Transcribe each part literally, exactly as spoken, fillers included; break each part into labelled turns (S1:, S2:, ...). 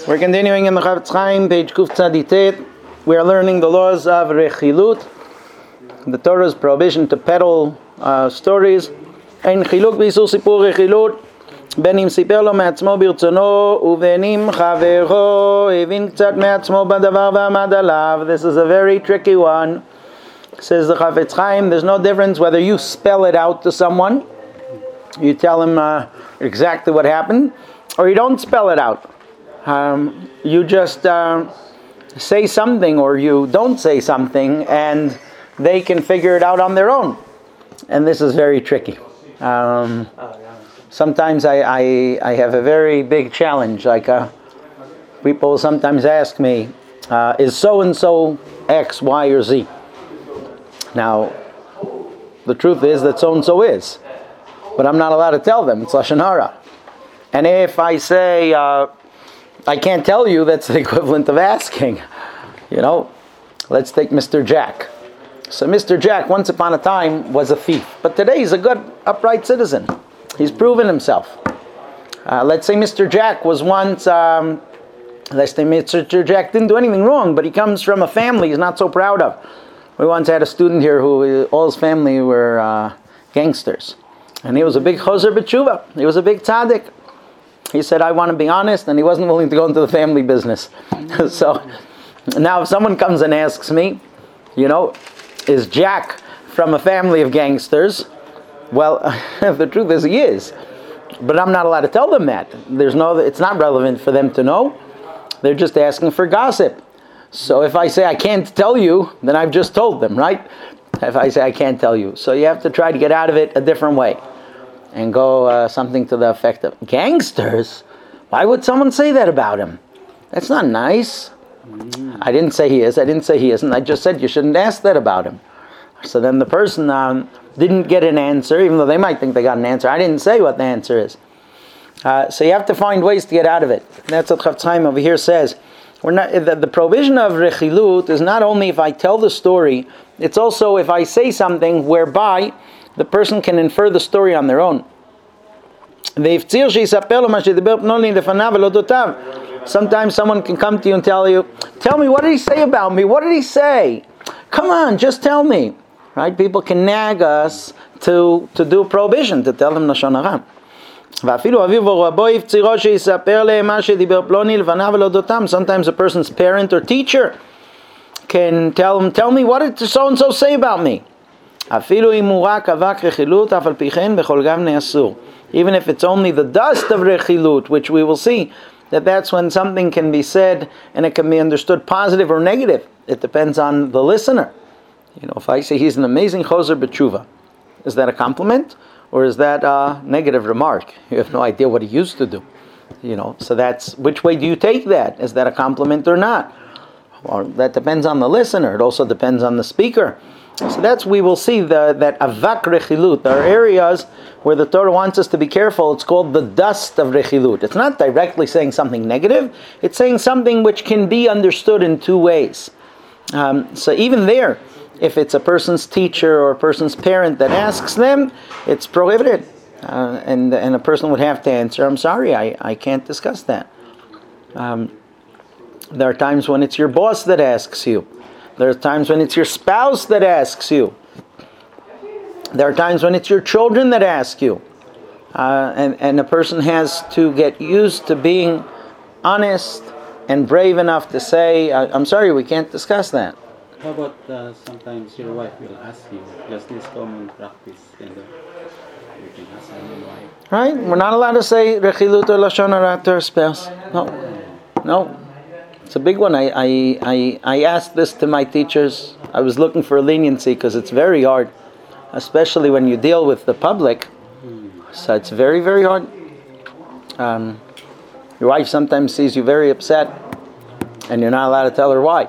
S1: We're continuing in the Chafetz Chaim, page Kuf Tzaditet. We are learning the laws of Rechilut, the Torah's prohibition to peddle uh, stories. Ein chiluk b'isur sipur Rechilut, בין אם סיפר לו מעצמו ברצונו, ובין אם חברו הבין קצת מעצמו בדבר ועמד עליו. This is a very tricky one. Says the Chafetz Chaim, there's no difference whether you spell it out to someone, you tell him uh, exactly what happened, or you don't spell it out. Um, you just uh, say something or you don't say something and they can figure it out on their own. And this is very tricky. Um, sometimes I, I, I have a very big challenge. Like uh, people sometimes ask me, uh, is so-and-so X, Y, or Z? Now, the truth is that so-and-so is. But I'm not allowed to tell them. It's Lashon Hara. And if I say... Uh, I can't tell you, that's the equivalent of asking. You know, let's take Mister Jack. So Mister Jack, once upon a time, was a thief. But today he's a good, upright citizen. He's proven himself. Uh, let's say Mister Jack was once, um, let's say Mister Jack didn't do anything wrong, but he comes from a family he's not so proud of. We once had a student here who, all his family were uh, gangsters. And he was a big choser b'tshuva. He was a big tzaddik. He said, I want to be honest, and he wasn't willing to go into the family business. So, now if someone comes and asks me, you know, is Jack from a family of gangsters? Well, the truth is he is. But I'm not allowed to tell them that. There's no, it's not relevant for them to know. They're just asking for gossip. So if I say I can't tell you, then I've just told them, right? If I say I can't tell you. So you have to try to get out of it a different way. And go uh, something to the effect of, gangsters? Why would someone say that about him? That's not nice. Mm. I didn't say he is. I didn't say he isn't. I just said you shouldn't ask that about him. So then the person um, didn't get an answer, even though they might think they got an answer. I didn't say what the answer is. Uh, so you have to find ways to get out of it. That's what Chafetz Chaim over here says. We're not, the, the provision of Rechilut is not only if I tell the story, it's also if I say something whereby the person can infer the story on their own. Sometimes someone can come to you and tell you, tell me, what did he say about me? What did he say? Come on, just tell me. Right? People can nag us to, to do prohibition, to tell them Lashon Hara. Sometimes a person's parent or teacher can tell him, tell me, what did so-and-so say about me? Even if it's only the dust of Rechilut, which we will see, that that's when something can be said and it can be understood positive or negative. It depends on the listener. You know, if I say he's an amazing choser b'tshuva, is that a compliment or is that a negative remark? You have no idea what he used to do. You know, so that's, which way do you take that? Is that a compliment or not? Or that depends on the listener. It also depends on the speaker. So that's, we will see the, that avak rechilut. There are areas where the Torah wants us to be careful. It's called the dust of rechilut. It's not directly saying something negative. It's saying something which can be understood in two ways. Um, so even there, if it's a person's teacher or a person's parent that asks them, it's prohibited. Uh, and, and a person would have to answer, I'm sorry, I, I can't discuss that. Um, there are times when it's your boss that asks you. There are times when it's your spouse that asks you. There are times when it's your children that ask you. Uh, and, and a person has to get used to being honest and brave enough to say, I'm sorry, we can't discuss that.
S2: How about uh, sometimes your wife will ask you, just this common practice, and uh, you can ask your wife.
S1: Right? We're not allowed to say Rechilut or Lashon Hara to our spouse. No. No. It's a big one. I, I, I, I asked this to my teachers. I was looking for leniency because it's very hard, especially when you deal with the public. So it's very, very hard. Um, your wife sometimes sees you very upset, and you're not allowed to tell her why.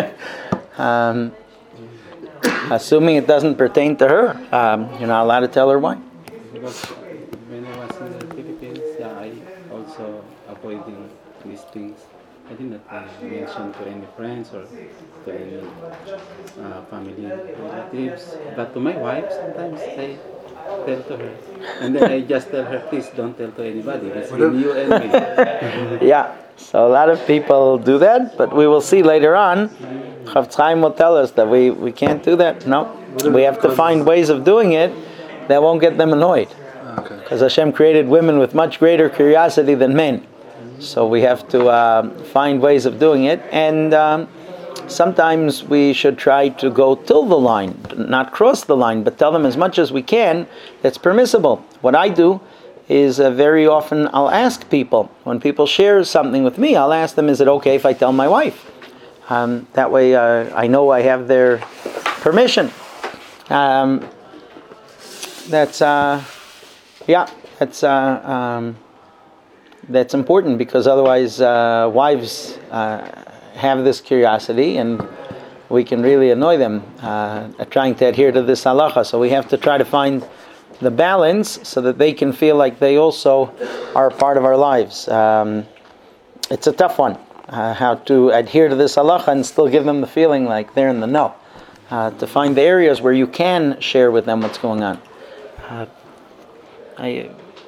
S1: um, assuming it doesn't pertain to her, um, you're not allowed to tell her why.
S2: Because when I was in the Philippines, yeah, I also avoiding these things. I did not uh, mention to any friends or to any uh, family relatives, but to my wife sometimes I tell to her. And then I just tell her, please don't tell to anybody. It's between you and me.
S1: Yeah, so a lot of people do that, but we will see later on. Chafetz Chaim will tell us that we, we can't do that. No, we have to find ways of doing it that won't get them annoyed. Because Hashem created women with much greater curiosity than men. So we have to uh, find ways of doing it. And um, sometimes we should try to go till the line, not cross the line, but tell them as much as we can that's permissible. What I do is uh, very often I'll ask people, when people share something with me, I'll ask them, is it okay if I tell my wife? Um, that way uh, I know I have their permission. Um, that's, uh, yeah, that's, uh, um, that's important, because otherwise uh, wives uh, have this curiosity and we can really annoy them uh, trying to adhere to this halacha. So we have to try to find the balance so that they can feel like they also are a part of our lives. Um, it's a tough one, uh, how to adhere to this halacha and still give them the feeling like they're in the know. Uh, to find the areas where you can share with them what's going on. Uh, I,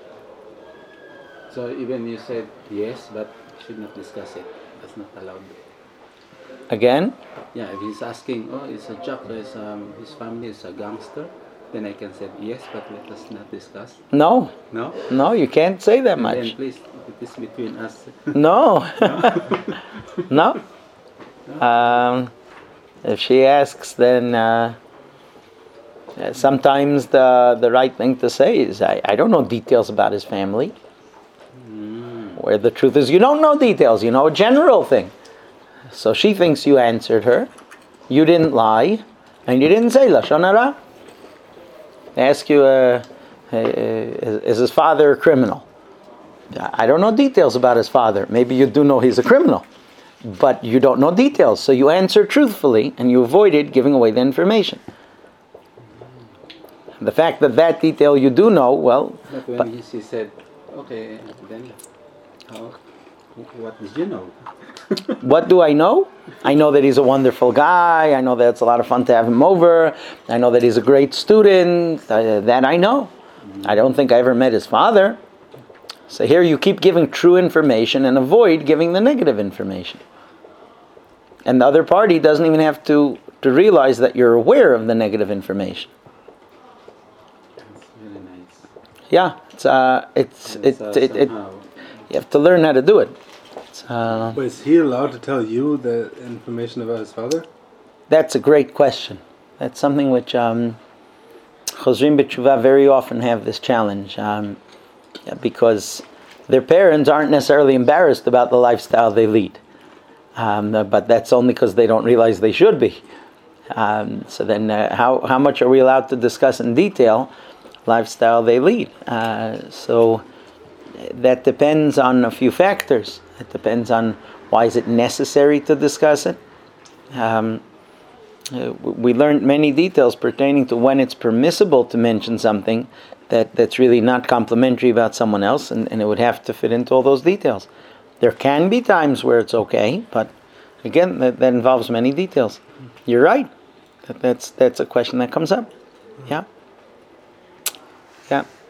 S2: So even you said yes, but should not discuss it. That's not allowed.
S1: Again?
S2: Yeah, if he's asking, oh, it's a joke, is, um, his family is a gangster, then I can say yes, but let us not discuss.
S1: No.
S2: No?
S1: No, you can't say that much.
S2: Then please, it is between us.
S1: No. No. Um, if she asks, then uh, sometimes the the right thing to say is, I, I don't know details about his family. Mm. Where the truth is, you don't know details, you know a general thing. So she thinks you answered her, you didn't lie, and you didn't say Lashon Hara. They ask you, uh, uh, is, is his father a criminal? I don't know details about his father. Maybe you do know he's a criminal, but you don't know details. So you answer truthfully, and you avoided giving away the information. The fact that that detail you do know, well...
S2: But when
S1: but,
S2: he, she said, okay, then how, what did you know?
S1: What do I know? I know that he's a wonderful guy. I know that it's a lot of fun to have him over. I know that he's a great student. Uh, that I know. Mm-hmm. I don't think I ever met his father. So here you keep giving true information and avoid giving the negative information. And the other party doesn't even have to, to realize that you're aware of the negative information.
S2: That's really nice.
S1: Yeah, it's uh, it's
S2: It's,
S1: it,
S2: uh,
S1: it, it
S2: somehow-
S1: you have to learn how to do it. It's, uh,
S3: But is he allowed to tell you the information about his father?
S1: That's a great question. That's something which um, Chozrim B'Teshuvah very often have this challenge, um, because their parents aren't necessarily embarrassed about the lifestyle they lead, um, but that's only because they don't realize they should be. Um, so then, uh, how how much are we allowed to discuss in detail lifestyle they lead? Uh, so that depends on a few factors. It depends on why is it necessary to discuss it. Um, uh, we learned many details pertaining to when it's permissible to mention something that, that's really not complimentary about someone else, and, and it would have to fit into all those details. There can be times where it's okay, but again, that, that involves many details. You're right. That, that's that's a question that comes up. Yeah. Yeah.